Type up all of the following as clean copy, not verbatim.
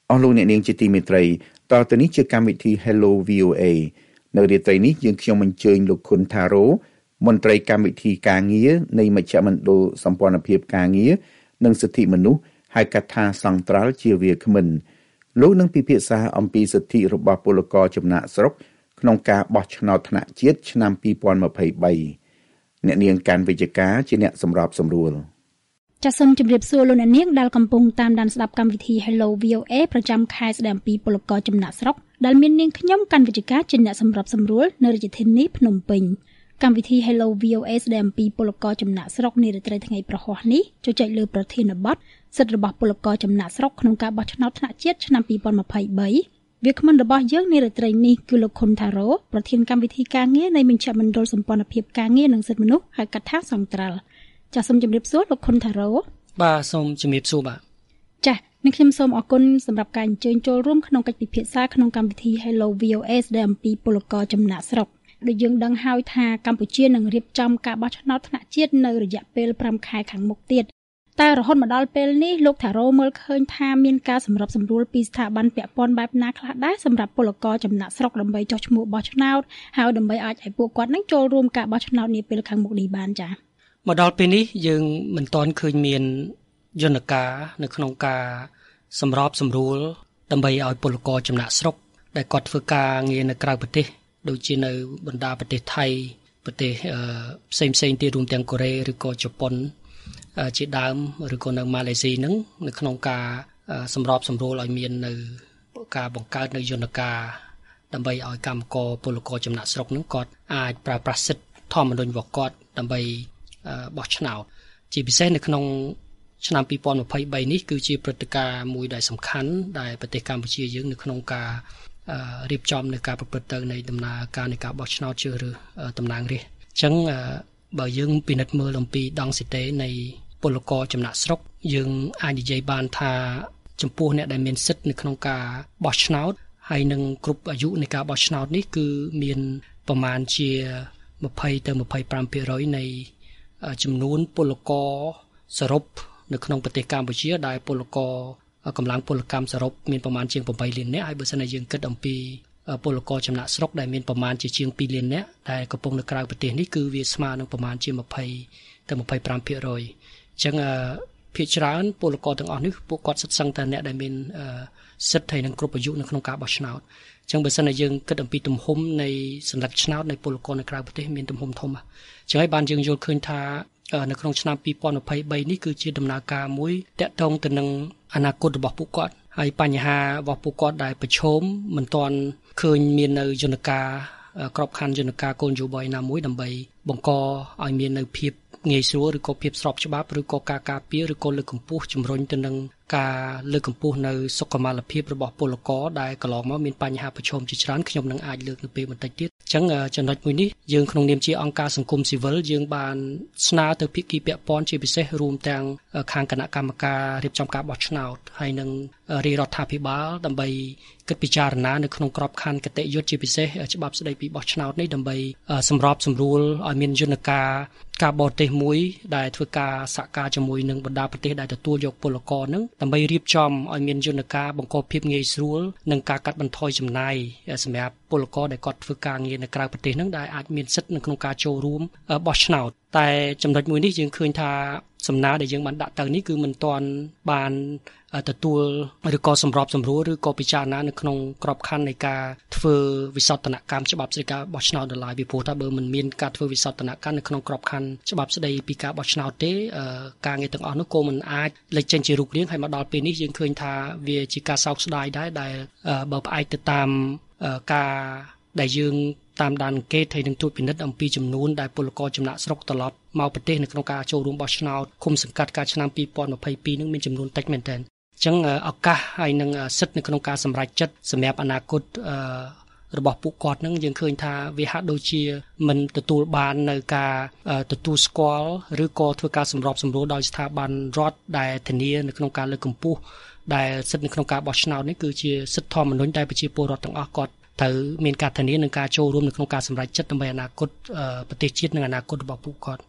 អស់លោកអ្នកនាងជាទីមេត្រីតទៅនេះជាកម្មវិធី Hello VOA នៅរាត្រីនេះយើងខ្ញុំអញ្ជើញលោកខុនថារ៉ូមន្ត្រីកម្មវិធីការងារនៃមជ្ឈមណ្ឌលសម្ព័ន្ធភាពការងារនិងសិទ្ធិមនុស្សហៅកាត់ថាសង្ត្រាល់ជាវាគ្មិនលោកនឹងពិភាក្សាអំពីសិទ្ធិរបស់ពលករចំណាក់ស្រុកក្នុងការបោះឆ្នោតថ្នាក់ជាតិឆ្នាំ2023អ្នកនាងកាន់វិជ្ជការជាអ្នកសម្របសម្រួលចាសសូមជម្រាបសួរលោកអ្នកនាងដែលកំពុងតាមដានស្ដាប់កម្មវិធី Hello VOA ប្រចាំខែស្ដីអំពីពលករចំណាក់ស្រុកដែលមាននាងខ្ញុំកាន់វិជ្ជការជាអ្នកសម្របសម្រួលនៅរាជធានីភ្នំពេញកម្មវិធី Hello VOA ស្ដីអំពីពលករចំណាក់ស្រុកនារាត្រីថ្ងៃប្រហោះនេះជជែកលើប្រធានបទសិទ្ធិរបស់ពលករចំណាក់ស្រុកក្នុងការបោះឆ្នោតថ្នាក់ជាតិឆ្នាំ2023វាគ្មិនរបស់យើងនារាត្រីនេះគឺលោកខុនថារ៉ូប្រធានកម្មវិធីការងារនៃមជ្ឈមណ្ឌលសម្ព័ន្ធភាពការងារនិងសិទ្ធិមនុស្សហៅកាត់ថាសង្ត្រាល់ចាសសូមជម្រាបសួរលោកខុនថារ៉ូបាទសូមជម្រាបសួរបាទចាសនេះខ្ញុំសូមអរគុណសម្រាប់ការអញ្ជើញចូលរួមក្នុងកិច្ចពិភាក្សាក្នុងកម្មវិធី Hello VOA ស្ដីអំពីពលករចំណាក់ស្រុកដូចយើងដឹងហើយថាកម្ពុជានឹងរៀបចំការបោះឆ្នោតថ្នាក់ជាតិនៅរយៈពេល5ខែខាងមុខទៀតតែរហូតមកដល់ពេលនេះលោកថារ៉ូមើលឃើញថាមានការសម្របសម្រួលពីស្ថាប័នពាក់ព័ន្ធបែបណាខ្លះដែរសម្រាប់ពលករចំណាក់ស្រុកដើម្បីចុះឈ្មោះបោះឆ្នោតហើយដើម្បីអាចឲ្យពួកគាត់នឹងចូលរួមការបោះឆ្នោតនាពេលខាងមុខនេះបានចា៎មកដល់ពេលនេះយើងមិនទាន់ឃើញមានយន្តការនៅក្នុងការសម្របសម្រួលដើម្បីឲ្យពលករចំណាក់ស្រុកដែលគាត់ធ្វើការងារនៅក្រៅប្រទេសដូចជានៅបណ្ដាប្រទេសថៃប្រទេសផ្សេងៗទៀតរួមទាំងកូរ៉េឬក៏ជប៉ុនជាដើមឬក៏នៅម៉ាឡេស៊ីហ្នឹងនៅក្នុងការសម្របសម្រួលឲ្យមាននៅការបង្កើតនៅយន្តការដើម្បីឲ្យកម្មករពលករចំណាក់ស្រុកហ្នឹងគាត់អាចប្រើប្រាស់សិទ្ធិធម្មនុញ្ញរបស់គាត់ដើម្បីបោះឆ្នោតជាពិសេសនៅក្នុងឆ្នាំ2023នេះគឺជាព្រឹត្តិការណ៍មួយដែលសំខាន់ដែលប្រទេសកម្ពុជាយើងនៅក្នុងការរៀបចំនៅការប្រព្រឹត្តទៅនៃដំណើរការនៃការបោះឆ្នោតជ្រើសរើសតំណាងរាស្ត្រអញ្ចឹងបើយើងពិនិត្យមើលអំពីដង់ស៊ីតេនៃពលករចំណាក់ស្រុកយើងអាចនិយាយបានថាចំពោះអ្នកដែលមានសិទ្ធិនៅក្នុងការបោះឆ្នោតហើយនឹងគ្រប់អាយុនៃការបោះឆ្នោតនេះគឺមានប្រមាណជា20ទៅ25% នៃចំនួនពលករសរុបនៅក្នុងប្រទេសកម្ពុជាដែលពលករកម្លាំងពលកម្មសរុបមានប្រមាណជាង8លាននាក់ហើយបើសិនជាយើងគិតអំពីពលករចំណាក់ស្រុកដែលមានប្រមាណជាង2លាននាក់ដែលកំពុងនៅក្រៅប្រទេសនេះគឺវាស្មើនឹងប្រមាណជា20ទៅ25%អញ្ចឹងភាគច្រើនពលករទាំងអស់នេះពួកគាត់សិតសឹងតែអ្នកដែលមានសិទ្ធិហើយនឹងគ្រប់អាយុនៅក្នុងការបោះឆ្នោតអញ្ចឹងបើសិនជាយើងគិតអំពីទំហំនៃសញ្ញាឆ្នោតនៃពលករនៅក្រៅប្រទេសមានទំហំធំអញ្ចឹងហើយបានយើងយល់ឃើញថានៅក្នុងឆ្នាំ2023នេះគឺជាដំណើរការមួយតាក់ទងទៅនឹងអនាគតរបស់ពួកគាត់ហើយបញ្ហារបស់ពួកគាត់ដែលប្រឈមមិនទាន់ឃើញមាននៅយន្តការក្របខ័ណ្ឌយន្តការគោលនយោបាយណាមួយដើម្បីបង្កឲ្យមាននៅភាពងាយស្រួលឬក៏ភាពស្របច្បាប់ឬក៏ការការពារឬក៏លើកកម្ពស់ជំរុញទៅនឹងការលើកកម្ពស់នៅសុខុមាលភាពរបស់ពលករដែលកន្លងមកមានបញ្ហាប្រឈមជាច្រើនខ្ញុំនឹងអាចលើកនៅពេលបន្តិចទៀតអញ្ចឹងចំណុចមួយនេះយើងក្នុងនាមជាអង្គការសង្គមស៊ីវិលយើងបានស្នើទៅភាគីពាក់ព័ន្ធជាពិសេសរួមទាំងខាងគណៈកម្មការរៀបចំការបោះឆ្នោតហើយនឹងរាជរដ្ឋាភិបាលដើម្បីគិតពិចារណានៅក្នុងក្របខ័ណ្ឌគតិយុត្តជាពិសេសច្បាប់ស្តីពីបោះឆ្នោតនេះដើម្បីសម្របសម្រួលឲ្យមានយន្តការការបរទេសមួយដែលធ្វើការសហការជាមួយនឹងបណ្ដាប្រទេសដែលទទួលយកពលករនឹងដើម្បីរៀបចំឲ្យមានយន្តការបង្កភាពងាយស្រួលនិងការកាត់បន្ថយចំណាយសម្រាប់ពលករដែលគាត់ធ្វើការងារនៅក្រៅប្រទេសនឹងដែលអាចមានសិទ្ធិនៅក្នុងការចូលរួមបោះឆ្នោតតែចំណុចមួយនេះយើងឃើញថាសំណើដែលយើងបានដាក់ទៅនេះគឺមិនទាន់បានទទួលឬក៏សម្របសម្រួលឬក៏ពិចារណានៅក្នុងក្របខ័ណ្ឌនៃការធ្វើវិសោធនកម្មច្បាប់ស្តីការបោះឆ្នោតដល់ឡើយពីព្រោះថាបើមិនមានការធ្វើវិសោធនកម្មនៅក្នុងក្របខ័ណ្ឌច្បាប់ស្តីពីការបោះឆ្នោតទេការងារទាំងអស់នោះក៏មិនអាចលេចចេញជារូបរាងហើយមកដល់ពេលនេះយើងឃើញថាវាជាការសោកស្ដាយដែរដែលបើផ្អែកទៅតាមការដែលយើងតាមដានអង្កេតហើយនឹងត្រួតពិនិត្យអំពីចំនួនដែលពលករចំណាក់ស្រុកត្រឡប់មកប្រទេសនៅក្នុងការចូលរួមបោះឆ្នោតឃុំសង្កាត់ការឆ្នាំ2022នឹងមានចំនួនតិចមែនទែនអញ្ចឹងឱកាសហើយនឹងសិទ្ធិនៅក្នុងការសម្រេចចិត្តសម្រាប់អនាគតរបស់ពួកគាត់នឹងយើងឃើញថាវាហាក់ដូចជាមិនទទួលបាននៅការទទួលស្គាល់ឬក៏ធ្វើការសម្របសម្រួលដោយស្ថាប័នរដ្ឋដែលធានានៅក្នុងការលើកកម្ពស់ដែលសិទ្ធិនៅក្នុងការបោះឆ្នោតនេះគឺជាសិទ្ធិធម្មនុញ្ញដែលប្រជាពលរដ្ឋទាំងអស់គាត់ត្រូវមានការធានានឹងការចូលរួមនៅក្នុងការសម្រេចចិត្តដើម្បីអនាគតប្រទេសជាតិនិងអនាគតរបស់ពួកគាត់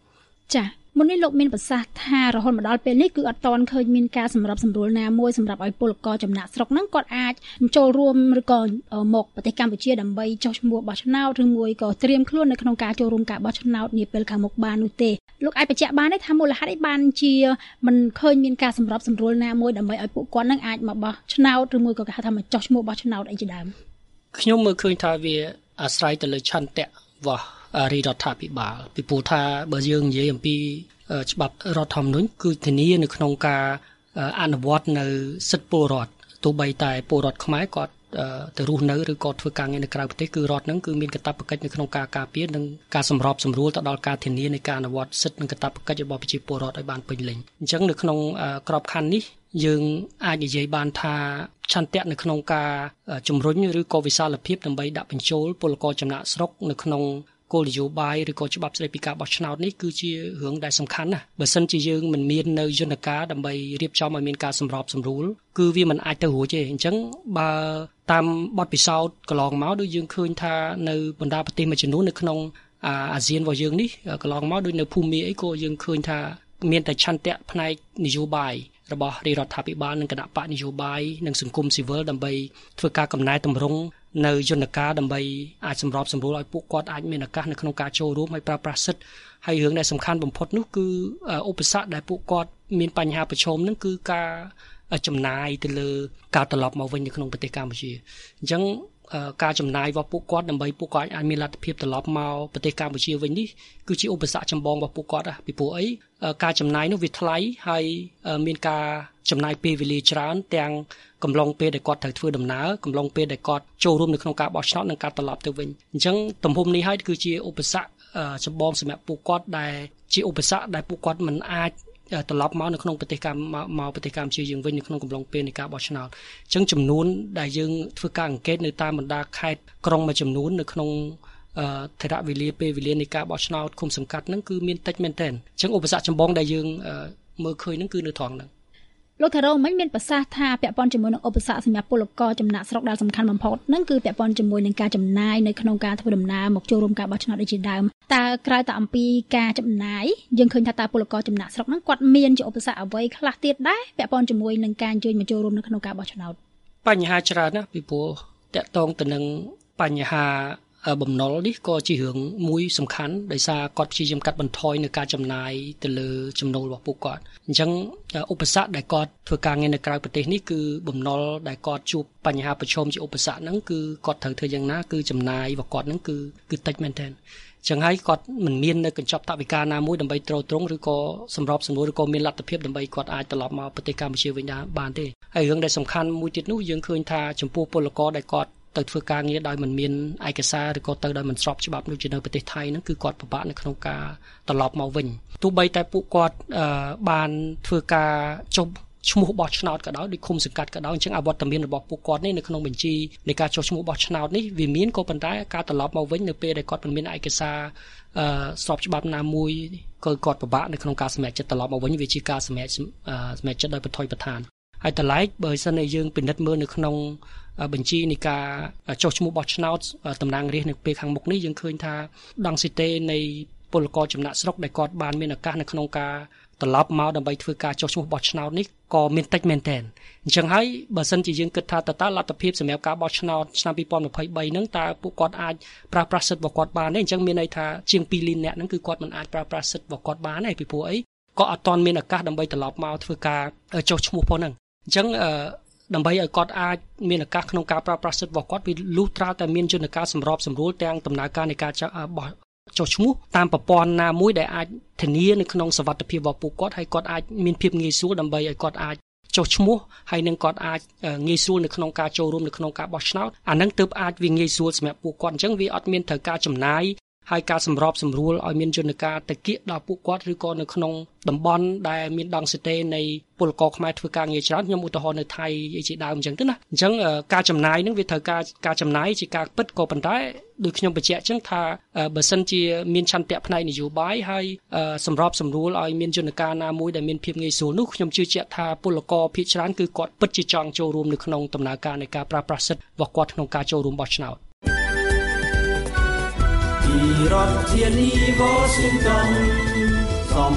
ចាមុននេះលោកមានប្រសាសន៍ថារហូតមកដល់ពេលនេះគឺអត់ទាន់ឃើញមានការសម្របសម្រួលណាមួយសម្រាប់ឲ្យពលករចំណាក់ស្រុកហ្នឹងគាត់អាចចូលរួមឬក៏មកប្រទេសកម្ពុជាដើម្បីចុះឈ្មោះបោះឆ្នោតឬមួយក៏ត្រៀមខ្លួននៅក្នុងការចូលរួមការបោះឆ្នោតនាពេលខាងមុខបាននោះទេលោកអាចបញ្ជាក់បានទេថាមូលហេតុអីបានជាមិនឃើញមានការសម្របសម្រួលណាមួយដើម្បីឲ្យពួកគាត់នឹងអាចមកបោះឆ្នោតឬមួយក៏គេហៅថាមកចុះឈ្មោះបោះឆ្នោតអីជាដើមខ្ញុំមើលឃើញថាវាអាស្រ័យទៅលើឆន្ទៈរបស់រាជរដ្ឋាភិបាលពីព្រោះថាបើយើងនិយាយអំពីច្បាប់រដ្ឋធម្មនុញ្ញគឺធានានៅក្នុងការអនុវត្តនៅសិទ្ធិពលរដ្ឋទោះបីតែពលរដ្ឋខ្មែរគាត់ទៅរស់នៅឬក៏ធ្វើការងារនៅក្រៅប្រទេសគឺរដ្ឋនឹងគឺមានកាតព្វកិច្ចនៅក្នុងការការពារនិងការសម្របសម្រួលទៅដល់ការធានានៃការអនុវត្តសិទ្ធិនិងកាតព្វកិច្ចរបស់ប្រជាពលរដ្ឋឲ្យបានពេញលេញអញ្ចឹងនៅក្នុងក្របខ័ណ្ឌនេះយើងអាចនិយាយបានថាឆន្ទៈនៅក្នុងការជំរុញឬក៏វិសាលភាពដើម្បីដាក់បញ្ចូលពលករចំណាក់ស្រុកនៅក្នុងគោលនយោបាយឬក៏ច្បាប់ស្តីពីការបោះឆ្នោតនេះគឺជារឿងដែលសំខាន់ណាស់បើសិនជាយើងមិនមាននៅយន្តការដើម្បីរៀបចំឲ្យមានការសម្របសម្រួលគឺវាមិនអាចទៅរួចទេអញ្ចឹងបើតាមបទពិសោធន៍កន្លងមកដូចយើងឃើញថានៅបណ្ដាប្រទេសមួយចំនួននៅក្នុងអាស៊ានរបស់យើងនេះកន្លងមកដូចនៅភូមាអីក៏យើងឃើញថាមានតែឆន្ទៈផ្នែកនយោបាយរបស់រាជរដ្ឋាភិបាលនិងគណៈបកនយោបាយនិងសង្គមស៊ីវិលដើម្បីធ្វើការកំណែតម្រង់នៅយន្តការដើម្បីអាចសម្របសម្រួលឲ្យពួកគាត់អាចមានឱកាសនៅក្នុងការចូលរួមហើយប្រើប្រាស់សិទ្ធិហើយរឿងដែលសំខាន់បំផុតនោះគឺឧបសគ្គដែលពួកគាត់មានបញ្ហាប្រឈមនឹងគឺការចំណាយទៅលើការត្រឡប់មកវិញនៅក្នុងប្រទេសកម្ពុជាអញ្ចឹងការចំណាយរបស់ពួកគាត់ដើម្បីពួកគាត់អាចមានលទ្ធភាពត្រឡប់មកប្រទេសកម្ពុជាវិញនេះគឺជាឧបសគ្គចម្បងរបស់ពួកគាត់ពីព្រោះអីការចំណាយនោះវាថ្លៃហើយមានការចំណាយពេលវេលាច្រើនទាំងកំឡុងពេលដែលគាត់ត្រូវធ្វើដំណើរកំឡុងពេលដែលគាត់ចូលរួមនៅក្នុងការបោះឆ្នោតនិងការត្រឡប់ទៅវិញអញ្ចឹងទំហំនេះហើយគឺជាឧបសគ្គចម្បងសម្រាប់ពួកគាត់ដែលជាឧបសគ្គដែលពួកគាត់មិនអាចត្រឡប់មកនៅក្នុងប្រទេសកម្ពុជាយើងវិញនៅក្នុងកំឡុងពេលនៃការបោះឆ្នោតអញ្ចឹងចំនួនដែលយើងធ្វើការអង្កេតនៅតាមបណ្ដាខេត្តក្រុងមួយចំនួននៅក្នុងថេរវេលាពេលវេលានៃការបោះឆ្នោតឃុំសង្កាត់ហ្នឹងគឺមានតិចមែនទែនអញ្ចឹងឧបសគ្គចម្បងដែលយើងមើលឃើញហ្នឹងគឺនៅត្រង់ហ្នឹងលោកថារ៉ូមិញមានប្រសាសន៍ថាពាក់ព័ន្ធជាមួយនឹងឧបសគ្គសម្រាប់ពលករចំណាក់ស្រុកដែលសំខាន់បំផុតហ្នឹងគឺពាក់ព័ន្ធជាមួយនឹងការចំណាយនៅក្នុងការធ្វើដំណើរមកចូលរួមការបោះឆ្នោតដូចជាដើមតើក្រៅតែអំពីការចំណាយយើងឃើញថាតើពលករចំណាក់ស្រុកហ្នឹងគាត់មានជាឧបសគ្គអ្វីខ្លះទៀតដែរពាក់ព័ន្ធជាមួយនឹងការអញ្ជើញមកចូលរួមនៅក្នុងការបោះឆ្នោតបញ្ហាច្រើនណាស់ពីព្រោះតកតងទៅនឹងបញ្ហាបំណុលនេះក៏ជារឿងមួយសំខាន់ដោយសារគាត់ព្យាយាមកាត់បន្ថយនៅការចំណាយទៅលើចំណូលរបស់ពួកគាត់អញ្ចឹងឧបសគ្គដែលគាត់ធ្វើការងារនៅក្រៅប្រទេសនេះគឺបំណុលដែលគាត់ជួបបញ្ហាប្រឈមជាឧបសគ្គហ្នឹងគឺគាត់ត្រូវធ្វើយ៉ាងណាគឺចំណាយរបស់គាត់ហ្នឹងគឺតិចមែនទែនចឹងហើយគាត់មិនមាននៅកញ្ចប់ថវិកាណាមួយដើម្បីទ្រទ្រង់ឬក៏សម្របសម្រួលឬក៏មានលទ្ធភាពដើម្បីគាត់អាចត្រឡប់មកប្រទេសកម្ពុជាវិញបានទេហើយរឿងដែលសំខាន់មួយទៀតនោះយើងឃើញថាចំពោះពលករដែលគាត់ទៅធ្វើការងារដោយមិនមានឯកសារឬក៏ទៅដោយមិនស្របច្បាប់ដូចជានៅប្រទេសថៃហ្នឹងគឺគាត់ពិបាកនៅក្នុងការត្រឡប់មកវិញទោះបីតែពួកគាត់បានធ្វើការចុះឈ្មោះបោះឆ្នោតក៏ដោយដូចឃុំសង្កាត់ក៏ដោយអញ្ចឹងអវត្តមានរបស់ពួកគាត់នេះនៅក្នុងបញ្ជីនៃការចុះឈ្មោះបោះឆ្នោតនេះវាមានក៏ប៉ុន្តែការត្រឡប់មកវិញនៅពេលដែលគាត់មិនមានឯកសារស្របច្បាប់ណាមួយក៏គាត់ពិបាកនៅក្នុងការសម្រេចចិត្តត្រឡប់មកវិញវាជាការសម្រេចចិត្តដោយបន្ថយបន្ថានហើយតម្លៃបើសិនជាយើងពិនិត្យមើលនៅក្នុងបញ្ជីនៃការចុះឈ្មោះបោះឆ្នោតតំណាងរាស្ត្រនៅពេលខាងមុខនេះយើងឃើញថាដង់ស៊ីតេនៃពលករចំណាក់ស្រុកដែលគាត់បានមានឱកាសនៅក្នុងការត្រឡប់មកដើម្បីធ្វើការចុះឈ្មោះបោះឆ្នោតនេះក៏មានតិចមែនទែនអញ្ចឹងហើយបើសិនជាយើងគិតថាតើលទ្ធភាពសម្រាប់ការបោះឆ្នោតឆ្នាំ2023ហ្នឹងតើពួកគាត់អាចប្រើប្រាស់សិទ្ធិរបស់គាត់បានទេអញ្ចឹងមានន័យថាជាង2លាននាក់ហ្នឹងគឺគាត់មិនអាចប្រើប្រាស់សិទ្ធិរបស់គាត់បានទេពីព្រោះអីក៏អត់ទាន់មានឱកាសដើម្បីត្រឡប់មកធ្វើការចុះឈ្មោះផងហ្នឹងអញ្ចឹងដើម្បីឲ្យគាត់អាចមានឱកាសក្នុងការប្រើប្រាស់សិទ្ធិរបស់គាត់វាលុះត្រាតែមានយន្តការសម្របសម្រួលទាំងដំណើរការនៃការបោះចុះឈ្មោះតាមប្រព័ន្ធណាមួយដែលអាចធានានៅក្នុងសុវត្ថិភាពរបស់ពួកគាត់ហើយគាត់អាចមានភាពងាយស្រួលដើម្បីឲ្យគាត់អាចចុះឈ្មោះហើយនឹងគាត់អាចងាយស្រួលនៅក្នុងការចូលរួមនៅក្នុងការបោះឆ្នោតអានឹងទើបអាចវាងាយស្រួលសម្រាប់ពួកគាត់អញ្ចឹងវាអត់មានត្រូវការចំណាយហើយការសម្របសម្រួលឲ្យមានយន្តការទៅគៀកដល់ពួកគាត់ឬក៏នៅក្នុងតំបន់ដែលមានដង់ស៊ីតេនៃពលករខ្មែរធ្វើការងារច្រើនខ្ញុំឧទាហរណ៍នៅថៃជាដើមអញ្ចឹងទៅណាអញ្ចឹងការចំណាយនឹងវាត្រូវការចំណាយជាការពិតក៏ប៉ុន្តែដូចខ្ញុំបញ្ជាក់អញ្ចឹងថាបើសិនជាមានឆន្ទៈផ្នែកនយោបាយហើយសម្របសម្រួលឲ្យមានយន្តការណាមួយដែលមានភាពងាយស្រួលនោះខ្ញុំជឿជាក់ថាពលករភាគច្រើនគឺគាត់ពិតជាចង់ចូលរួមនៅក្នុងដំណើរការនៃការប្រើប្រាស់សិទ្ធិរបស់គាត់ក្នុងការចូលរួមបោះឆ្នោតពីរដ្ឋធានី Washington សំ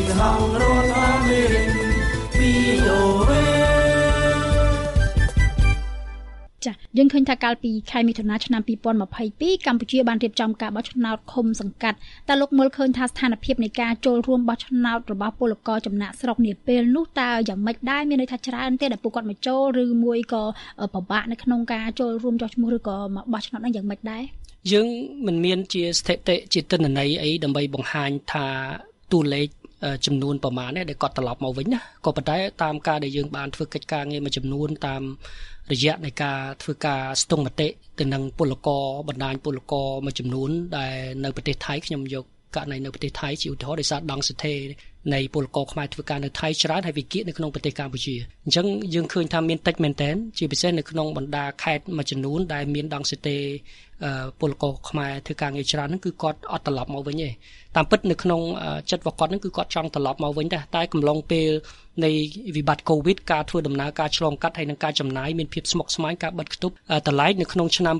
ចាយើងឃើញថាកាលពីខែមិថុនាឆ្នាំ2022កម្ពុជាបានរៀបចំការបោះឆ្នោតឃុំសង្កាត់តែលោកមើលឃើញថាស្ថានភាពនៃការចូលរួមបោះឆ្នោតរបស់ពលករចំណាក់ស្រុកនាពេលនោះតើយ៉ាងម៉េចដែរមានន័យថាច្រើនទេដែលពួកគាត់មកចូលឬមួយក៏ពិបាកនៅក្នុងការចូលរួមចុះឈ្មោះឬក៏មកបោះឆ្នោតហ្នឹងយ៉ាងម៉េចដែរយើងមិនមានជាស្ថិតិជាទិន្នន័យអីដើម្បីបង្ហាញថាតួលេខចំនួនប្រមាណដែលគាត់ត្រឡប់មកវិញណាក៏ប៉ុន្តែតាមការដែលយើងបានធ្វើកិច្ចការងារមួយចំនួនតាមរយៈនៃការធ្វើការស្ទង់មតិទៅនឹងពលករបណ្ដាញពលករមួយចំនួនដែលនៅប្រទេសថៃខ្ញុំយកករណីនៅប្រទេសថៃជាឧទាហរណ៍ដោយសារដង់សិទ្ធិនៃពលករខ្មែរធ្វើការនៅថៃច្រើនហើយវិគៀកនៅក្នុងប្រទេសកម្ពុជាអញ្ចឹងយើងឃើញថាមានតិចមែនទែនជាពិសេសនៅក្នុងបណ្ដាខេត្តមួយចំនួនដែលមានដង់សិទ្ធិពលករខ្មែរធ្វើការងារច្រើនហ្នឹងគឺគាត់អត់ត្រឡប់មកវិញទេតាមពិតនៅក្នុងចិត្តរបស់គាត់ហ្នឹងគឺគាត់ចង់ត្រឡប់មកវិញដែរតែកំឡុងពេលនៃវិបត្តិ COVID ការធ្វើដំណើរការឆ្លងកាត់ហើយនឹងការចំណាយមានភាពស្មុគស្មាញការបិទគប់តម្លៃនៅក្នុងឆ្នាំ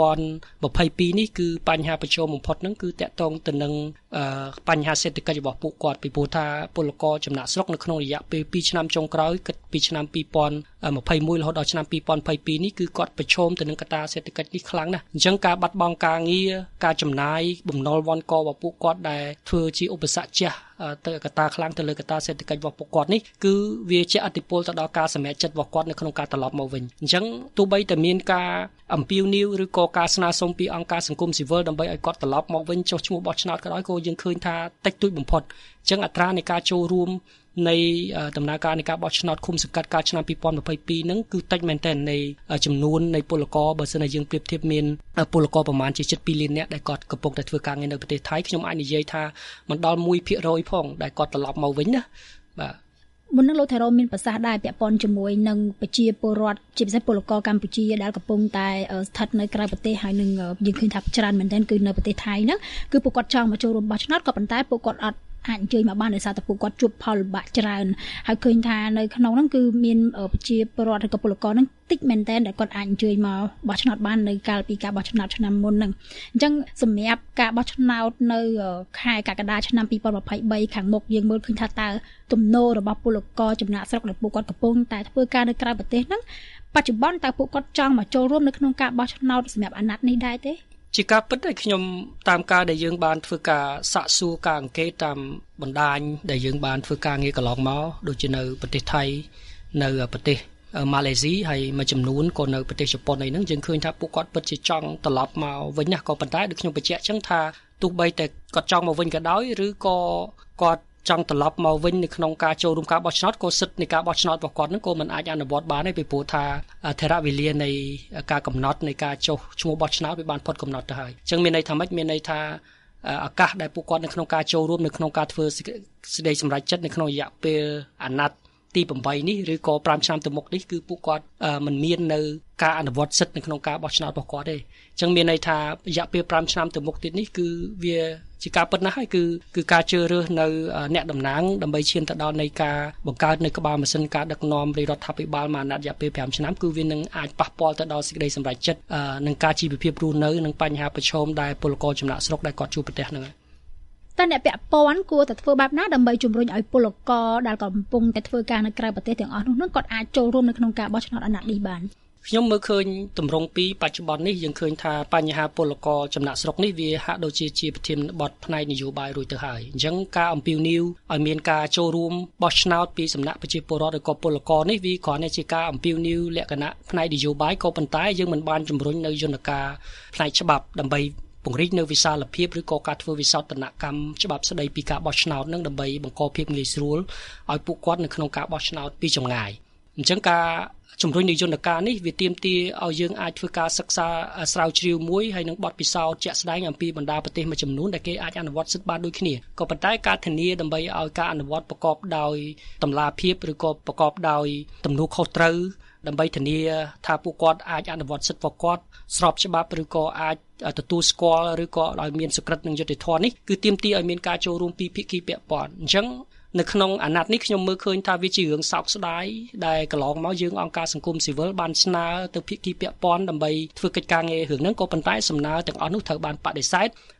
2022នេះគឺបញ្ហាប្រឈមបំផុតហ្នឹងគឺតាក់ទងទៅនឹងបញ្ហាសេដ្ឋកិច្ចរបស់ពួកគាត់ពីព្រោះថាពលករចំណាក់ស្រុកនៅក្នុងរយៈពេល2ឆ្នាំចុងក្រោយគិតពីឆ្នាំ2021រហូតដល់ឆ្នាំ2022នេះគឺគាត់ប្រឈមទៅនឹងកត្តាសេដ្ឋកិច្ចនេះខ្លាំងណាស់អញ្ចឹងការបាត់បង់ការងារការចំណាយបំណុលវណ្ឌករបស់ពួកគាត់ដែលធ្វើជាឧបសគ្គជះទៅកត្តាខ្លាំងទៅលើកត្តាសេដ្ឋកិច្ចរបស់ពួកគាត់នេះគឺវាជាឥទ្ធិពលទៅដល់ការសម្រេចចិត្តរបស់គាត់នៅក្នុងការត្រឡប់មកវិញអញ្ចឹងទោះបីតែមានការអំពាវនាវឬក៏ការស្នើសុំពីអង្គការសង្គមស៊ីវិលដើម្បីឲ្យគាត់ត្រឡប់មកវិញចុះឈ្មោះបោះឆ្នោតក៏ដោយក៏យើងឃើញថាតិចតួចបំផុតអញ្ចឹងអត្រានៃការចូលរួមនៃដំណើរការនៃការបោះឆ្នោតឃុំសង្កាត់កាលឆ្នាំ2022ហ្នឹងគឺតិចមែនទែននៃចំនួននៃពលករបើសិនជាយើងប្រៀបធៀបមានពលករប្រមាណជា7លាននាក់ដែលគាត់កំពុងតែធ្វើការងារនៅប្រទេសថៃខ្ញុំអាចនិយាយថាមិនដល់ 1% ផងដែលគាត់ត្រឡប់មកវិញណាបាទមុននឹងលោកថេរ៉ូមានប្រសាសន៍ដែរពាក់ព័ន្ធជាមួយនឹងប្រជាពលរដ្ឋជាពិសេសពលករកម្ពុជាដែលកំពុងតែស្ថិតនៅក្រៅប្រទេសហើយនឹងយើងឃើញថាច្រើនមែនទែនគឺនៅប្រទេសថៃហ្នឹងគឺពួកគាត់ចង់មកចូលរួមបោះឆ្នោតក៏ប៉ុន្តែពួកគាត់អត់អាចអញ្ជើញមកបានដោយសារតែពួកគាត់ជួបផលលំបាកច្រើនហើយឃើញថានៅក្នុងហ្នឹងគឺមានប្រជាពលរដ្ឋឬក៏ពលករហ្នឹងតិចមែនតើដែលគាត់អាចអញ្ជើញមកបោះឆ្នោតបាននៅកាលពីការបោះឆ្នោតឆ្នាំមុនហ្នឹងអញ្ចឹងសម្រាប់ការបោះឆ្នោតនៅខែកក្កដាឆ្នាំ2023ខាងមុខយើងមើលឃើញថាតើទំនោររបស់ពលករចំណាក់ស្រុកដែលពួកគាត់កំពុងតែធ្វើការនៅក្រៅប្រទេសហ្នឹងបច្ចុប្បន្នតើពួកគាត់ចង់មកចូលរួមនៅក្នុងការបោះឆ្នោតសម្រាប់អាណត្តិនេះដែរទេជាការពិតដែលខ្ញុំតាមការដែលយើងបានធ្វើការសាកសួរការអង្កេតតាមបណ្ដាញដែលយើងបានធ្វើការងារកន្លងមកដូចជានៅប្រទេសថៃនៅប្រទេសម៉ាឡេស៊ីហើយមួយចំនួនក៏នៅប្រទេសជប៉ុនអីហ្នឹងយើងឃើញថាពួកគាត់ពិតជាចង់ត្រឡប់មកវិញណាក៏ប៉ុន្តែដូចខ្ញុំបញ្ជាក់អញ្ចឹងថាទោះបីតែគាត់ចង់មកវិញក៏ដោយឬក៏គាត់ចង់ត្រឡប់មកវិញនៅក្នុងការចូលរួមការបោះឆ្នោតក៏សិទ្ធិនៃការបោះឆ្នោតរបស់គាត់ហ្នឹងក៏មិនអាចអនុវត្តបានទេពីព្រោះថាថេរវេលានៃការកំណត់នៃការចុះឈ្មោះបោះឆ្នោតវាបានផុតកំណត់ទៅហើយអញ្ចឹងមានន័យថាម៉េចមានន័យថាឱកាសដែលពួកគាត់នៅក្នុងការចូលរួមនៅក្នុងការធ្វើសេចក្តីសម្រេចចិត្តនៅក្នុងរយៈពេលអាណត្តិទី8នេះឬក៏5ឆ្នាំទៅមុខនេះគឺពួកគាត់មិនមាននៅការអនុវត្តសិទ្ធិនៅក្នុងការបោះឆ្នោតរបស់គាត់ទេអញ្ចឹងមានន័យថារយៈពេល5ឆ្នាំទៅមុខទៀតនេះគឺវាជាការពិតណាស់ហើយគឺការជ្រើសរើសនៅអ្នកតំណាងដើម្បីឈានទៅដល់នៃការបង្កើតនៅក្បាលម៉ាស៊ីនការដឹកនាំរាជរដ្ឋាភិបាលមួយអាណត្តិរយៈពេល5ឆ្នាំគឺវានឹងអាចប៉ះពាល់ទៅដល់សេចក្តីសម្រេចចិត្តនឹងការជីវភាពរស់នៅនិងបញ្ហាប្រឈមដែលពលករចំណាក់ស្រុកដែលគាត់ជួបប្រទះហ្នឹងហើយតើអ្នកពាក់ព័ន្ធគួរតែធ្វើបែបណាដើម្បីជំរុញឲ្យពលករដែលកំពុងតែធ្វើការនៅក្រៅប្រទេសទាំងអស់នោះគាត់អាចចូលរួមនៅក្នុងការបោះឆ្នោតអាណត្តិនេះបានខ្ញុំមើលឃើញទម្រង់ពីបច្ចុប្បន្ននេះយើងឃើញថាបញ្ហាពលករចំណាក់ស្រុកនេះវាហាក់ដូចជាប្រធានបទផ្នែកនយោបាយរួចទៅហើយអញ្ចឹងការអំពាវនាវឲ្យមានការចូលរួមបោះឆ្នោតពីសំណាក់ប្រជាពលរដ្ឋឬក៏ពលករនេះវាគ្រាន់តែជាការអំពាវនាវលក្ខណៈផ្នែកនយោបាយក៏ប៉ុន្តែយើងមិនបានជំរុញនៅយន្តការផ្នែកច្បាប់ដើម្បីពង្រីកនៅវិសាលភាពឬក៏ការធ្វើវិសោធនកម្មច្បាប់ស្តីពីការបោះឆ្នោតនឹងដើម្បីបង្កភាពងាយស្រួលឲ្យពួកគាត់នៅក្នុងការបោះឆ្នោតពីចម្ងាយអញ្ចឹងការជំរុញនៃយន្តការនេះវាទាមទារឲ្យយើងអាចធ្វើការសិក្សាស្រាវជ្រាវមួយហើយនឹងបទពិសោធន៍ជាក់ស្ដែងអំពីបណ្ដាប្រទេសមួយចំនួនដែលគេអាចអនុវត្តសិទ្ធិបានដូចគ្នាក៏ប៉ុន្តែការធានាដើម្បីឲ្យការអនុវត្តប្រកបដោយតម្លាភាពឬក៏ប្រកបដោយទំនួលខុសត្រូវដើម្បីធានាថាពួកគាត់អាចអនុវត្តសិទ្ធិរបស់គាត់ស្របច្បាប់ឬក៏អាចទទួលស្គាល់ឬក៏ឲ្យមានសុក្រិតនិងយុត្តិធម៌នេះគឺទាមទារឲ្យមានការចូលរួមពីភាគីពាក់ព័ន្ធអញ្ចឹងនៅក្នុងអាណត្តិនេះខ្ញុំមើលឃើញថាវាជារឿងសោកស្ដាយដែលកន្លងមកយើងអង្គការសង្គមស៊ីវិលបានស្នើទៅភាគីពាក់ព័ន្ធដើម្បីធ្វើកិច្ចការងាររឿងហ្នឹងក៏ប៉ុន្តែសំណើទាំងអស់នោះត្រូវបានបដិសេធ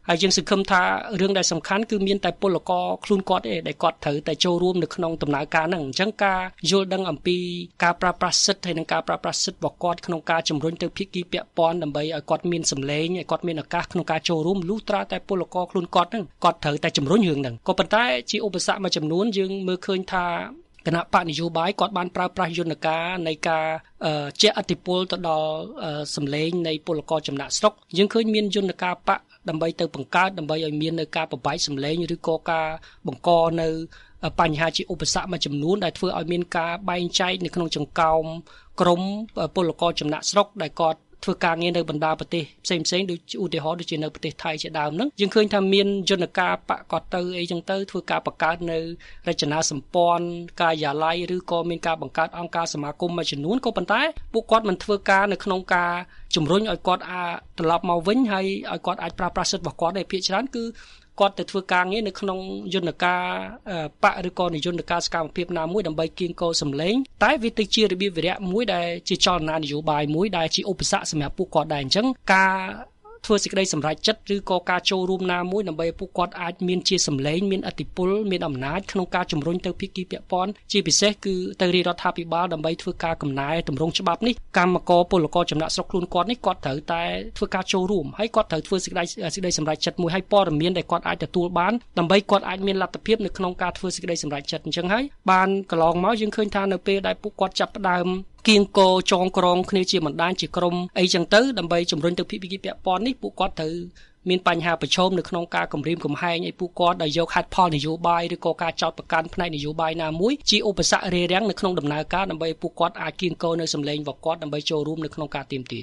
ហើយយើងសង្ឃឹមថារឿងដែលសំខាន់គឺមានតែពលករខ្លួនគាត់ទេដែលគាត់ត្រូវតែចូលរួមនៅក្នុងដំណើរការហ្នឹងអញ្ចឹងការយល់ដឹងអំពីការប្រើប្រាស់សិទ្ធិហើយនិងការប្រើប្រាស់សិទ្ធិរបស់គាត់ក្នុងការជំរុញទៅភាគីពាក់ព័ន្ធដើម្បីឲ្យគាត់មានសម្លេងឲ្យគាត់មានឱកាសក្នុងការចូលរួមលុះត្រាតែពលករខ្លួនគាត់ហ្នឹងគាត់ត្រូវតែជំរុញរឿងហ្នឹងក៏ប៉ុន្តែជាឧបសគ្គមួយចំនួនយើងមើលឃើញថាគណៈបកនយោបាយគាត់បានប្រើប្រាស់យន្តការនៃការជះឥទ្ធិពលទៅដល់សម្លេងនៃពលករចំណាក់ស្រុកយើងឃើញមានយន្តការបកដើម្បីទៅបង្កើតដើម្បីឲ្យមាននៅការប្របែកសម្លេងឬក៏ការបង្កនៅបញ្ហាជាឧបសគ្គមួយចំនួនដែលធ្វើឲ្យមានការបែងចែកនៅក្នុងចង្កោមក្រុមពលករចំណាក់ស្រុកដែលគាត់ធ្វើការងារនៅបណ្ដាប្រទេសផ្សេងៗដូចឧទាហរណ៍ដូចជានៅប្រទេសថៃជាដើមហ្នឹងយើងឃើញថាមានយន្តការបកគាត់ទៅអីចឹងទៅធ្វើការបង្កើតនៅរចនាសម្ព័ន្ធការិយាល័យឬក៏មានការបង្កើតអង្គការសមាគមមួយចំនួនក៏ប៉ុន្តែពួកគាត់មិនធ្វើការនៅក្នុងការជំរុញឲ្យគាត់ត្រឡប់មកវិញហើយឲ្យគាត់អាចប្រើប្រាស់សិទ្ធិរបស់គាត់ដែរភាគច្រើនគឺគាត់ទៅធ្វើការងារនៅក្នុងយន្តការបកឬក៏និយន្តការសកម្មភាពណាមួយដើម្បីគៀងគរសម្លេងតែវាទៅជារបៀបវិរៈមួយដែលជាចលនានយោបាយមួយដែលជាឧបសគ្គសម្រាប់ពួកគាត់ដែរអញ្ចឹងការធ្វើសេចក្តីសម្រេចចិត្តឬក៏ការចូលរួមណាមួយដើម្បីពួកគាត់អាចមានជាសម្លេងមានឥទ្ធិពលមានអំណាចក្នុងការជំរុញទៅភាគីពាក់ព័ន្ធជាពិសេសគឺទៅរាជរដ្ឋាភិបាលដើម្បីធ្វើការកំណែតម្រង់ច្បាប់នេះកម្មករពលករចំណាក់ស្រុកខ្លួនគាត់នេះគាត់ត្រូវតែធ្វើការចូលរួមហើយគាត់ត្រូវធ្វើសេចក្តីសម្រេចចិត្តមួយហើយព័ត៌មានដែលគាត់អាចទទួលបានដើម្បីគាត់អាចមានលទ្ធភាពនៅក្នុងការធ្វើសេចក្តីសម្រេចចិត្តអញ្ចឹងហើយបានកន្លងមកយើងឃើញថានៅពេលដែលពួកគាត់ចាប់ផ្ដើមគៀងគរចងក្រងគ្នាជាបណ្ដាញជាក្រុមអីចឹងទៅដើម្បីជំរុញទៅភាគីពាក់ព័ន្ធនេះពួកគាត់ត្រូវមានបញ្ហាប្រឈមនៅក្នុងការគម្រាមកំហែងឲ្យពួកគាត់ដែលយកហេតុផលនយោបាយឬក៏ការចោទប្រកាន់ផ្នែកនយោបាយណាមួយជាឧបសគ្គរារាំងនៅក្នុងដំណើរការដើម្បីពួកគាត់អាចគៀងគរនៅសម្លេងរបស់គាត់ដើម្បីចូលរួមនៅក្នុងការទាមទារ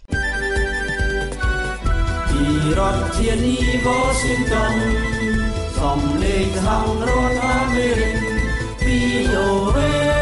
ពីរដ្ឋធានី Washington សំឡេងសហរដ្ឋអាមេរិក VOA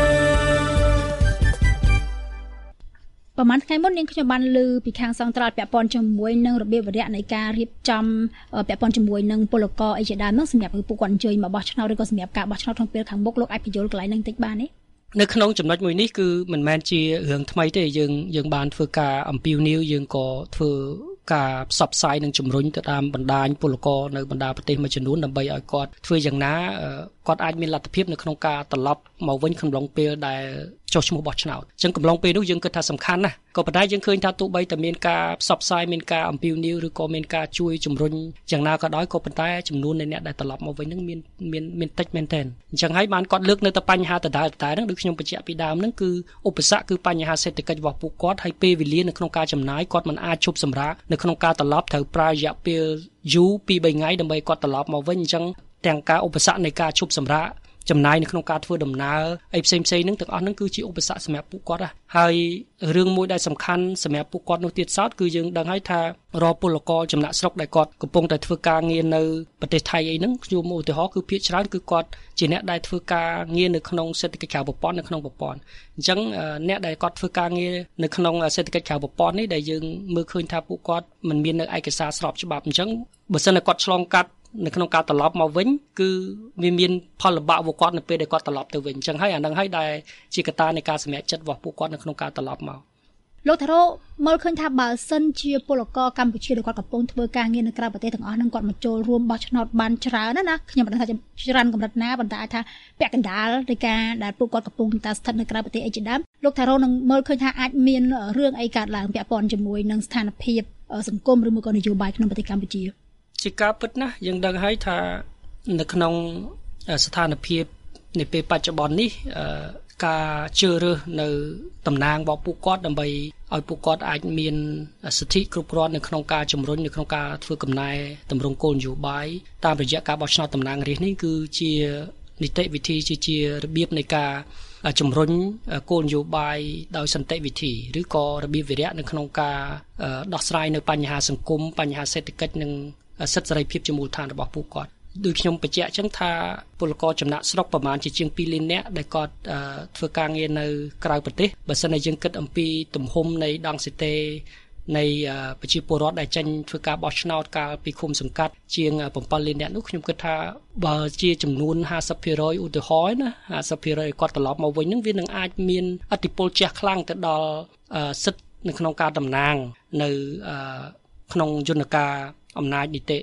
ប្រហែលថ្ងៃមុននាងខ្ញុំបានលើពីខាងសង្ត្រាល់ពាក់ព័ន្ធជាមួយនឹងរបៀបវិរៈនៃការរៀបចំពាក់ព័ន្ធជាមួយនឹងពលករអីជាដើមនោះសម្រាប់ពួកគាត់អញ្ជើញមកបោះឆ្នោតឬក៏សម្រាប់ការបោះឆ្នោតក្នុងពេលខាងមុខលោកអាចបញ្យល់កន្លែងហ្នឹងតិចបានទេនៅក្នុងចំណុចមួយនេះគឺមិនមែនជារឿងថ្មីទេយើងបានធ្វើការអំពាវនាវយើងក៏ធ្វើការផ្សព្វផ្សាយនិងជំរុញទៅតាមបណ្ដាញពលករនៅបណ្ដាប្រទេសមួយចំនួនដើម្បីឲ្យគាត់ធ្វើយ៉ាងណាគាត់អាចមានលទ្ធភាពនៅក្នុងការត្រឡប់មកវិញក្នុងកំឡុងពេលដែលចុះឈ្មោះបោះឆ្នោតអញ្ចឹងកំឡុងពេលនោះយើងគិតថាសំខាន់ណាស់ក៏ប៉ុន្តែយើងឃើញថាទោះបីតែមានការផ្សព្វផ្សាយមានការអំពាវនាវឬក៏មានការជួយជំរុញយ៉ាងណាក៏ដោយក៏ប៉ុន្តែចំនួននៃអ្នកដែលត្រឡប់មកវិញនឹងមានតិចមែនទែនអញ្ចឹងហើយបានគាត់លើកនៅតែបញ្ហាដដែលហ្នឹងដូចខ្ញុំបញ្ជាក់ពីដើមហ្នឹងគឺឧបសគ្គគឺបញ្ហាសេដ្ឋកិច្ចរបស់ពួកគាត់ហើយពេលវេលានៅក្នុងការចំណាយគាត់មិនអាចឈប់សម្រាកនៅក្នុងការត្រឡប់ត្រូវប្រើរយៈពេលយូរ 2-3 ថ្ងៃដើម្បីគាត់ត្រឡប់មកវិញអញ្ចឹងទាំងការឧបសគ្គនៃការឈប់សម្រាកចំណាយនៅក្នុងការធ្វើដំណើរអីផ្សេងៗហ្នឹងទាំងអស់ហ្នឹងគឺជាឧបសគ្គសម្រាប់ពួកគាត់ហើយរឿងមួយដែលសំខាន់សម្រាប់ពួកគាត់នោះទៀតសោតគឺយើងដឹងហើយថារពលករចំណាក់ស្រុកដែលគាត់កំពុងតែធ្វើការងារនៅប្រទេសថៃអីហ្នឹងខ្ញុំឧទាហរណ៍គឺភាគច្រើនគឺគាត់ជាអ្នកដែលធ្វើការងារនៅក្នុងសេដ្ឋកិច្ចក្រៅប្រព័ន្ធនៅក្នុងប្រព័ន្ធអញ្ចឹងអ្នកដែលគាត់ធ្វើការងារនៅក្នុងសេដ្ឋកិច្ចក្រៅប្រព័ន្ធនេះដែលយើងមើលឃើញថាពួកគាត់មិនមាននៅឯកសារស្របច្បាប់អញ្ចឹងបើសិនតែគាត់ឆ្លងកាត់នៅក្នុងការត្រឡប់មកវិញគឺវាមានផលលំបាករបស់គាត់នៅពេលដែលគាត់ត្រឡប់ទៅវិញអញ្ចឹងហើយអានឹងហើយដែលជាកត្តានៃការសម្រេចចិត្តរបស់ពួកគាត់នៅក្នុងការត្រឡប់មកលោកថារ៉ូមើលឃើញថាបើសិនជាពលករកម្ពុជាដែលគាត់កំពុងធ្វើការងារនៅក្រៅប្រទេសទាំងអស់ហ្នឹងគាត់មកចូលរួមបោះឆ្នោតបានច្រើនណាខ្ញុំមិនដឹងថាច្រើនកម្រិតណាប៉ុន្តែអាចថាពាក់កណ្ដាលនៃការដែលពួកគាត់កំពុងតែស្ថិតនៅក្រៅប្រទេសអីជាដើមលោកថារ៉ូនឹងមើលឃើញថាអាចមានរឿងអីកើតឡើងពាក់ព័ន្ធជាមួយនឹងស្ថានភាពសង្គមឬមួយក៏នយោបាយក្នុងប្រទេសកម្ពុជាជាការពិតណាស់យើងដឹងហើយថានៅក្នុងស្ថានភាពនៃពេលបច្ចុប្បន្ននេះការជ្រើសរើសនៅតំណាងរបស់ពួកគាត់ដើម្បីឲ្យពួកគាត់អាចមានសិទ្ធិគ្រប់គ្រាន់នៅក្នុងការជំរុញនៅក្នុងការធ្វើកំណែតម្រង់គោលនយោបាយតាមរយៈការបោះឆ្នោតតំណាងរាស្ត្រនេះគឺជានីតិវិធីជារបៀបនៃការជំរុញគោលនយោបាយដោយសន្តិវិធីឬក៏របៀបវិរៈនៅក្នុងការដោះស្រាយនៅបញ្ហាសង្គមបញ្ហាសេដ្ឋកិច្ចនិងសិទ្ធិសេរីភាពជាមូលដ្ឋានរបស់ពួកគាត់ដូចខ្ញុំបញ្ជាក់អញ្ចឹងថាពលករចំណាក់ស្រុកប្រមាណជាង2លាននាក់ដែលគាត់ធ្វើការងារនៅក្រៅប្រទេសបើសិនជាយើងគិតអំពីទំហំនៃដង់ស៊ីតេនៃប្រជាពលរដ្ឋដែលចេញធ្វើការបោះឆ្នោតកាលពីឃុំសង្កាត់ជាង7លាននាក់នោះខ្ញុំគិតថាបើជាចំនួន 50% ឧទាហរណ៍ណា 50% គាត់ត្រឡប់មកវិញនឹងវានឹងអាចមានឥទ្ធិពលជះខ្លាំងទៅដល់សិទ្ធិនៅក្នុងការតំណាងនៅក្នុងយន្តការអំណាចនីតិ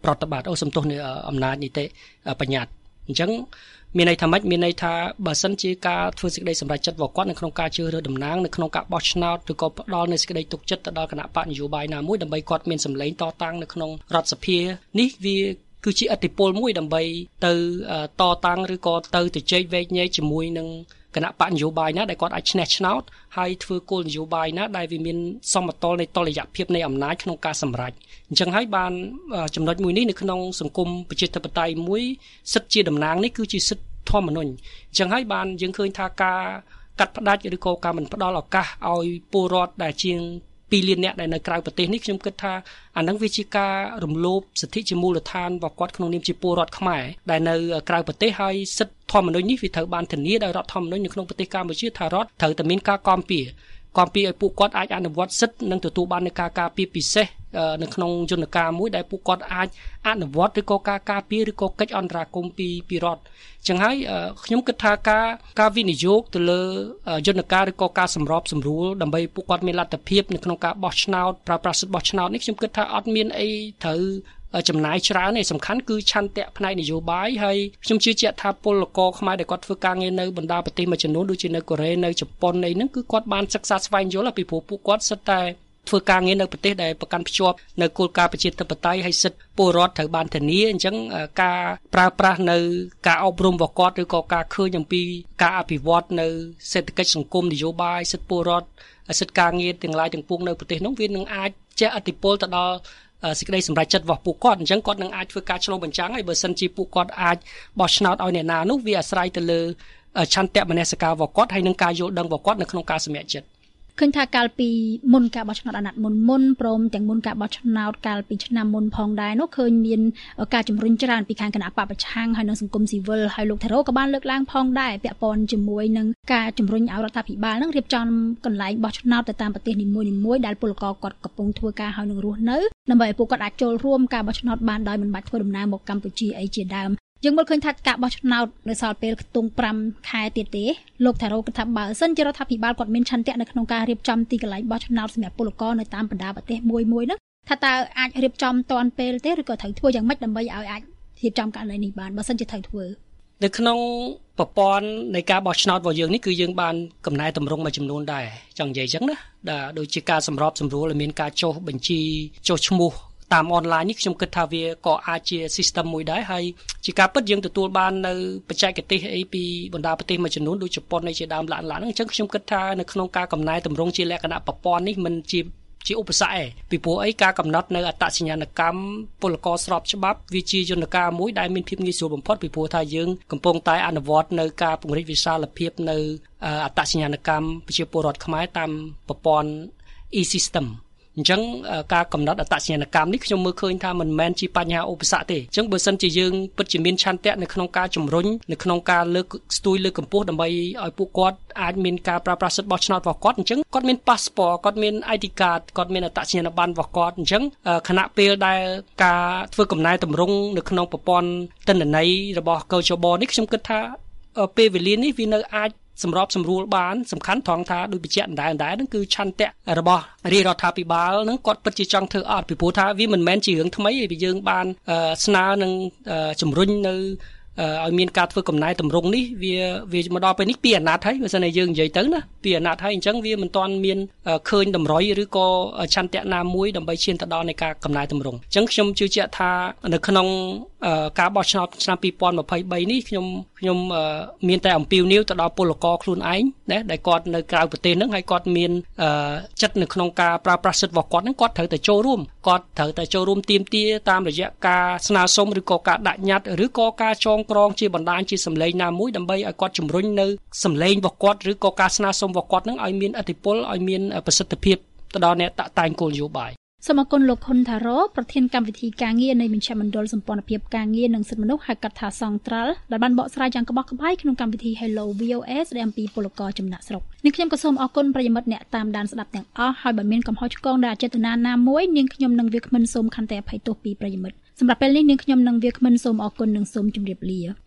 រដ្ឋបាលសំទោសនៃអំណាចនីតិបញ្ញត្តិអញ្ចឹងមានន័យថាម៉េចមានន័យថាបើសិនជាការធ្វើសេចក្តីសម្រេចចិត្តរបស់គាត់នៅក្នុងការជ្រើសរើសតំណាងនៅក្នុងការបោះឆ្នោតឬក៏ផ្ដល់នូវសេចក្តីទុកចិត្តទៅដល់គណៈបកនយោបាយណាមួយដើម្បីគាត់មានសម្លេងតតាំងនៅក្នុងរដ្ឋសភានេះវាគឺជាឥទ្ធិពលមួយដើម្បីទៅតតាំងឬក៏ទៅជែកវែកញែកជាមួយនឹងគណៈបកនយោបាយណាដែលគាត់អាចឈ្នះឆ្នោតហើយធ្វើគោលនយោបាយណាដែលវាមានសមតុល្យនៃតុល្យភាពនៃអំណាចក្នុងការសម្រេចអញ្ចឹងហើយបានចំណុចមួយនេះនៅក្នុងសង្គមប្រជាធិបតេយ្យមួយសិទ្ធិជាតំណាងនេះគឺជាសិទ្ធិធម្មនុញ្ញអញ្ចឹងហើយបានយើងឃើញថាការកាត់ផ្ដាច់ឬក៏ការមិនផ្ដល់ឱកាសឲ្យពលរដ្ឋដែលជាង2លានអ្នកដែលនៅក្រៅប្រទេសនេះខ្ញុំគិតថាអានឹងវាជាការរំលោភសិទ្ធិជាមូលដ្ឋានរបស់គាត់ក្នុងនាមជាពលរដ្ឋខ្មែរដែលនៅក្រៅប្រទេសហើយសិទ្ធិធម្មនុញ្ញនេះវាត្រូវបានធានាដោយរដ្ឋធម្មនុញ្ញនៅក្នុងប្រទេសកម្ពុជាថារដ្ឋត្រូវតែមានការគាំពារឲ្យពួកគាត់អាចអនុវត្តសិទ្ធិនិងទទួលបាននូវការការពារពិសេសនៅក្នុងយន្តការមួយដែលពួកគាត់អាចអនុវត្តឬក៏ការការពារឬក៏កិច្ចអន្តរាគមន៍ពីរដ្ឋចឹងហើយខ្ញុំគិតថាការវិនិយោគទៅលើយន្តការឬក៏ការសម្របសម្រួលដើម្បីពួកគាត់មានលទ្ធភាពនៅក្នុងការបោះឆ្នោតប្រើប្រាស់សិទ្ធិបោះឆ្នោតនេះខ្ញុំគិតថាអត់មានអីត្រូវចំណាយច្រើនទេសំខាន់គឺឆន្ទៈផ្នែកនយោបាយហើយខ្ញុំជឿជាក់ថាពលករខ្មែរដែលគាត់ធ្វើការងារនៅបណ្ដាប្រទេសមួយចំនួនដូចជានៅកូរ៉េនៅជប៉ុនអីហ្នឹងគឺគាត់បានសិក្សាស្វែងយល់ពីព្រោះពួកគាត់សិតតែធ្វើការងារនៅប្រទេសដែលប្រកាន់ភ្ជាប់នៅគោលការណ៍ប្រជាធិបតេយ្យហើយសិទ្ធិពលរដ្ឋត្រូវបានធានាអញ្ចឹងការប្រើប្រាស់នៅការអប់រំរបស់គាត់ឬក៏ការឃើញអំពីការអភិវឌ្ឍនៅសេដ្ឋកិច្ចសង្គមនយោបាយសិទ្ធិពលរដ្ឋសិទ្ធិការងារទាំងឡាយទាំងពួងនៅប្រទេសនោះវានឹងអាចជះឥទ្ធិពលទៅដល់សេចក្តីសម្រេចចិត្តរបស់ពួកគាត់អញ្ចឹងគាត់នឹងអាចធ្វើការឆ្លុះបញ្ចាំងហើយបើសិនជាពួកគាត់អាចបោះឆ្នោតឲ្យអ្នកណានោះវាអាស្រ័យទៅលើឆន្ទៈមនសិការរបស់គាត់ហើយនឹងការយល់ដឹងរបស់គាត់នៅក្នុងការសម្រេចចិត្តឃើញថាកាលពីមុនការបោះឆ្នោតអាណត្តិមុនព្រមទាំងមុនការបោះឆ្នោតកាលពីឆ្នាំមុនផងដែរនោះឃើញមានការជំរុញច្រើនពីខាងគណៈបកប្រឆាំងហើយនិងសង្គមស៊ីវិលហើយលោកថារ៉ូក៏បានលើកឡើងផងដែរពាក់ព័ន្ធជាមួយនឹងការជំរុញឲ្យរដ្ឋាភិបាលនឹងរៀបចំកន្លែងបោះឆ្នោតទៅតាមប្រទេសនីមួយៗដែលពលករគាត់កំពុងធ្វើការហើយនឹងរស់នៅដើម្បីឲ្យពួកគាត់អាចចូលរួមការបោះឆ្នោតបានដោយមិនបាច់ធ្វើដំណើរមកកម្ពុជាអីជាដើមយើងមើលឃើញថាការបោះឆ្នោតនៅសល់ពេលខ្ទង់5ខែទៀតទេលោកថារ៉ូគិតថាបើសិនជារដ្ឋាភិបាលគាត់មានឆន្ទៈនៅក្នុងការរៀបចំទីកន្លែងបោះឆ្នោតសម្រាប់ពលករនៅតាមបណ្ដាប្រទេសមួយហ្នឹងថាតើអាចរៀបចំតាន់ពេលទេឬក៏ត្រូវធ្វើយ៉ាងម៉េចដើម្បីឲ្យអាចរៀបចំករណីនេះបានបើសិនជាត្រូវធ្វើនៅក្នុងប្រព័ន្ធនៃការបោះឆ្នោតរបស់យើងនេះគឺយើងបានកំណែតម្រង់មួយចំនួនដែរចង់និយាយអញ្ចឹងណាដូចជាការសម្របសម្រួលឲ្យមានការចុះបញ្ជីចុះឈ្មោះតាមអនឡាញនេះខ្ញុំគិតថាវាក៏អាចជា system មួយដែរហើយជាការពិតយើងទទួលបាននៅបច្ចេកទេសអីពីបណ្ដាប្រទេសមួយចំនួនដូចជប៉ុនឯជាដើមឡានហ្នឹងអញ្ចឹងខ្ញុំគិតថានៅក្នុងការកំណែតម្រង់ជាលក្ខណៈប្រព័ន្ធនេះមិនជាឧបសគ្គឯងពីព្រោះអីការកំណត់នៅអត្តសញ្ញាណកម្មពលករស្របច្បាប់វាជាយន្តការមួយដែលមានភាពងាយស្រួលបំផុតពីព្រោះថាយើងកំពុងតែអនុវត្តនៅការពង្រីកវិសាលភាពនៅអត្តសញ្ញាណកម្មប្រជាពលរដ្ឋខ្មែរតាមប្រព័ន្ធ e-systemអញ្ចឹងការកំណត់អត្តសញ្ញាណកម្មនេះខ្ញុំមើលឃើញថាមិនមែនជាបញ្ហាឧបសគ្គទេអញ្ចឹងបើសិនជាយើងពិតជាមានឆន្ទៈនៅក្នុងការជំរុញនៅក្នុងការលើកស្ទួយលើកកម្ពស់ដើម្បីឲ្យពួកគាត់អាចមានការប្រើប្រាស់សិទ្ធិបោះឆ្នោតរបស់គាត់អញ្ចឹងគាត់មាន passport គាត់មាន ID card គាត់មានអត្តសញ្ញាណប័ណ្ណរបស់គាត់អញ្ចឹងខណៈពេលដែលការធ្វើកំណែតម្រង់នៅក្នុងប្រព័ន្ធទិន្នន័យរបស់កោជបនេះខ្ញុំគិតថាពេលវេលានេះវានៅអាចសម្របសម្រួលបានសំខាន់ត្រង់ថាដូចបញ្ជាក់ដែរហ្នឹងគឺឆន្ទៈរបស់រាជរដ្ឋាភិបាលហ្នឹងគាត់ពិតជាចង់ធ្វើអត់ពីព្រោះថាវាមិនមែនជារឿងថ្មីទេយើងបានស្នើនឹងជំរុញនៅឲ្យមានការធ្វើកំណែតម្រង់នេះវាមកដល់ពេលនេះពីអាណត្តិហើយបើសិនតែយើងនិយាយទៅណាពីអាណត្តិហើយអញ្ចឹងវាមិនទាន់មានឃើញតម្រុយឬក៏ឆន្ទៈណាមួយដើម្បីឈានទៅដល់នៃការកំណែតម្រង់អញ្ចឹងខ្ញុំជឿជាក់ថានៅក្នុងការបោះឆ្នោតឆ្នាំ2023នេះខ្ញុំមានតែអំពាវនាវទៅដល់ពលករខ្លួនឯងណាដែលគាត់នៅក្រៅប្រទេសហ្នឹងហើយគាត់មានចិត្តនៅក្នុងការប្រើប្រាស់សិទ្ធិរបស់គាត់ហ្នឹងគាត់ត្រូវតែចូលរួមទាមទារតាមរយៈការស្នើសុំឬក៏ការដាក់ញត្តិឬក៏ការចងក្រងជាបណ្ដាញជាសម្លេងណាមួយដើម្បីឲ្យគាត់ជំរុញនៅសម្លេងរបស់គាត់ឬក៏ការស្នើសុំរបស់គាត់ហ្នឹងឲ្យមានឥទ្ធិពលឲ្យមានប្រសិទ្ធភាពទៅដល់អ្នកតាក់តែងគោលនយោបាយសូមអរគុណលោកហ៊ុនថារ៉ូប្រធានកម្មវិធីការងារនៃមជ្ឈមណ្ឌលសម្ព័ន្ធភាពការងារនិងសិទ្ធិមនុស្សហៅកាត់ថាសង្ត្រាល់ដែលបានបកស្រាយយ៉ាងក្បោះក្បាយក្នុងកម្មវិធី Hello VOA ស្ដីអំពីពលករចំណាក់ស្រុកនាងខ្ញុំក៏សូមអរគុណប្រិយមិត្តអ្នកតាមដានស្ដាប់ទាំងអស់ហើយបើមានកំហុសឆ្គងដែលអចេតនាណាមួយនាងខ្ញុំនឹងវាគ្មិនសូមខន្តីអភ័យទោសពីប្រិយមិត្តសម្រាប់ពេលនេះនាងខ្ញុំនឹងវាគ្មិនសូមអរគុណនិងសូមជម្រាបលា